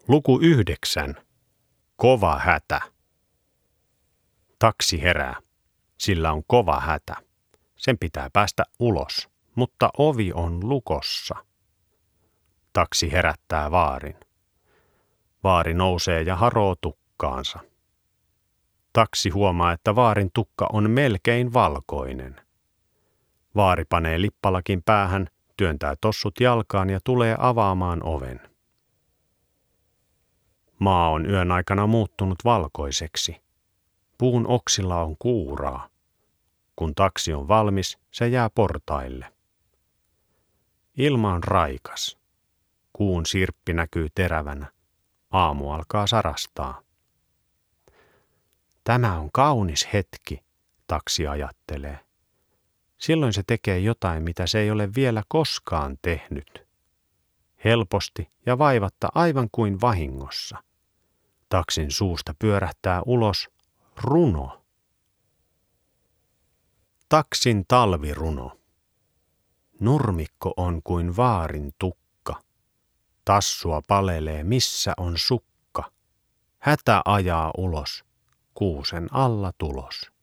Luku 9. Kova hätä. Taksi herää. Sillä on kova hätä. Sen pitää päästä ulos, mutta ovi on lukossa. Taksi herättää vaarin. Vaari nousee ja haroo tukkaansa. Taksi huomaa, että vaarin tukka on melkein valkoinen. Vaari panee lippalakin päähän, työntää tossut jalkaan ja tulee avaamaan oven. Maa on yön aikana muuttunut valkoiseksi. Puun oksilla on kuuraa. Kun taksi on valmis, se jää portaille. Ilma on raikas. Kuun sirppi näkyy terävänä. Aamu alkaa sarastaa. Tämä on kaunis hetki, taksi ajattelee. Silloin se tekee jotain, mitä se ei ole vielä koskaan tehnyt. Helposti ja vaivatta aivan kuin vahingossa. Taksin suusta pyörähtää ulos runo. Taksin talviruno. Nurmikko on kuin vaarin tukka. Tassua palelee, missä on sukka. Hätä ajaa ulos, kuusen alla tulos.